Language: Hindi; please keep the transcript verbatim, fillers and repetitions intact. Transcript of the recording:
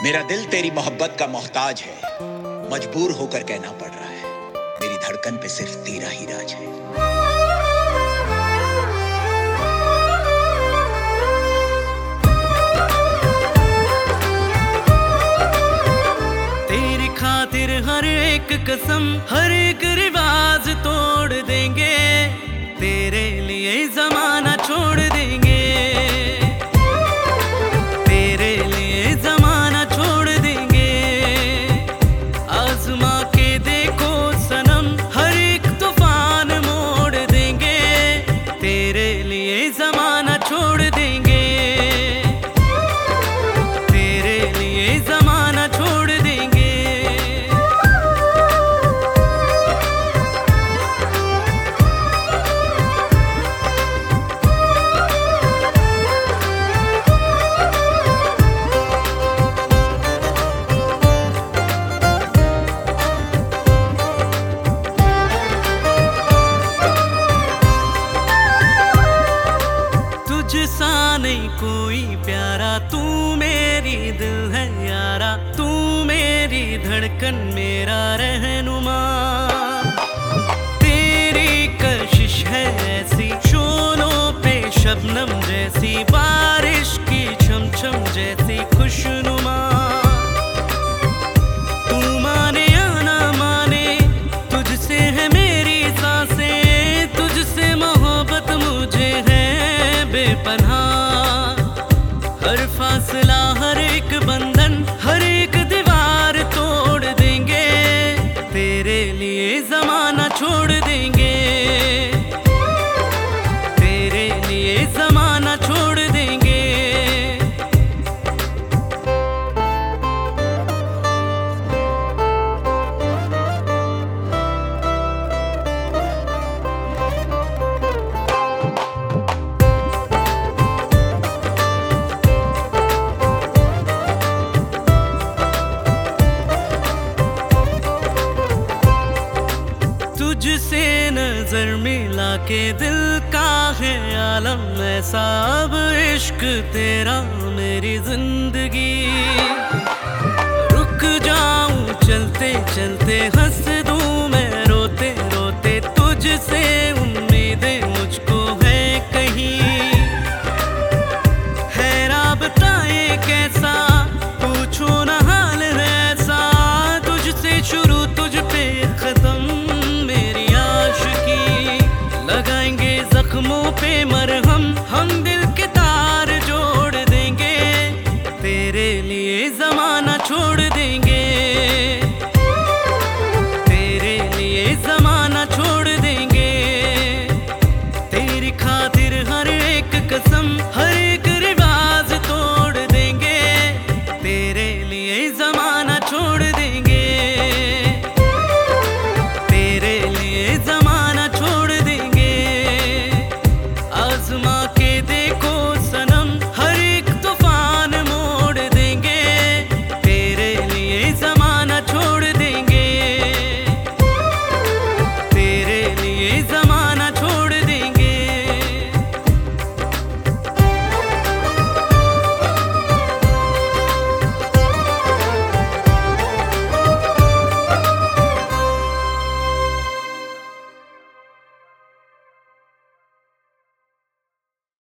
मेरा दिल तेरी मोहब्बत का मोहताज है, मजबूर होकर कहना पड़ रहा है, मेरी धड़कन पे सिर्फ तेरा ही राज है। तेरी खातिर हर एक कसम, हर एक रिवाज तोड़ देंगे, तेरे लिए जमाना छोड़ देंगे, तेरे लिए जमाना छोड़ देंगे। आजमा के देखो सनम, हर एक तूफान मोड़ देंगे, तेरे लिए जमाना छोड़ देंगे, तेरे लिए जमाना छोड़ देंगे। तुझसा नहीं कोई प्यारा, तू मेरी दिल है यारा, तू मेरी धड़कन मेरा रहनुमा। तेरी कशिश है ऐसी, शोलों पे शबनम जैसी, बारिश की छम छम जैसी खुशनुमा। तू माने या ना माने, तुझसे है मेरी सांसें, तुझसे मोहब्बत मुझे है बेपनाह। हर फासला, हर एक बंधन, हर एक दीवार तोड़ देंगे, तेरे लिए जमाना छोड़ देंगे, तेरे लिए जमाना छोड़ देंगे। तुझसे नजर मिला के दिल का है आलम ऐसा, अब इश्क तेरा मेरी जिंदगी। रुक जाऊं चलते चलते, हंस दूं मैं रोते रोते, तुझसे उम्मीदें मुझको है कहीं। है राबता ये कैसा, पूछो ना हाल है ऐसा, तुझसे शुरू तुझ पे खत्म लगाएंगे जख्मों पे मरहम हम।